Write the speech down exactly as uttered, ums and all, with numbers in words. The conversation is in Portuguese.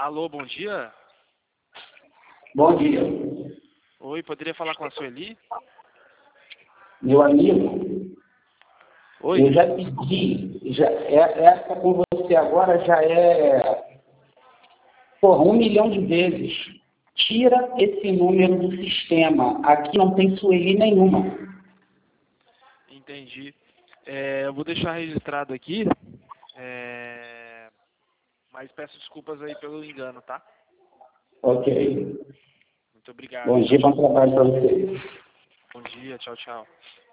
Alô, bom dia. Bom dia. Oi, poderia falar com a Sueli? Meu amigo, Oi. eu já pedi, já, é- essa com você agora já é, porra, um milhão de vezes. Tira esse número do sistema. Aqui não tem Sueli nenhuma. Entendi. É, eu vou deixar registrado aqui, é, mas peço desculpas aí pelo engano, tá? Ok. Muito obrigado. Bom Tchau, dia, bom tchau. trabalho para você. Bom dia, tchau, tchau.